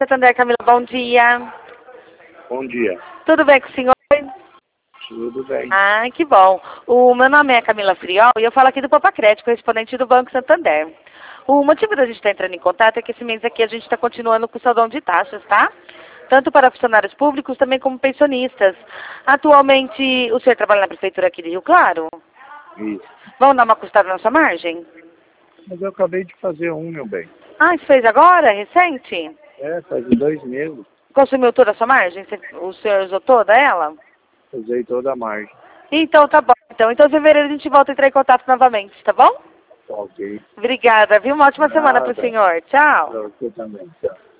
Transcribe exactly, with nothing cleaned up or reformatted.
Santander, Camila, bom dia. Bom dia. Tudo bem com o senhor? Tudo bem. Ah, que bom. O meu nome é Camila Friol e eu falo aqui do Papacrédito, correspondente do Banco Santander. O motivo da gente estar entrando em contato é que esse mês aqui a gente está continuando com o saldão de taxas, tá? Tanto para funcionários públicos também como pensionistas. Atualmente, o senhor trabalha na prefeitura aqui de Rio Claro? Isso. Vamos dar uma custada na sua margem? Mas eu acabei de fazer um, meu bem. Ah, isso fez agora? Recente? É, faz dois meses. Consumiu toda a sua margem? Você- O senhor usou toda ela? Usei toda a margem. Então tá bom. Então, então em fevereiro a gente volta a entrar em contato novamente, tá bom? Ok. Obrigada, viu? Uma ótima semana para o Nada. senhor. Tchau. Pra você também. Tchau.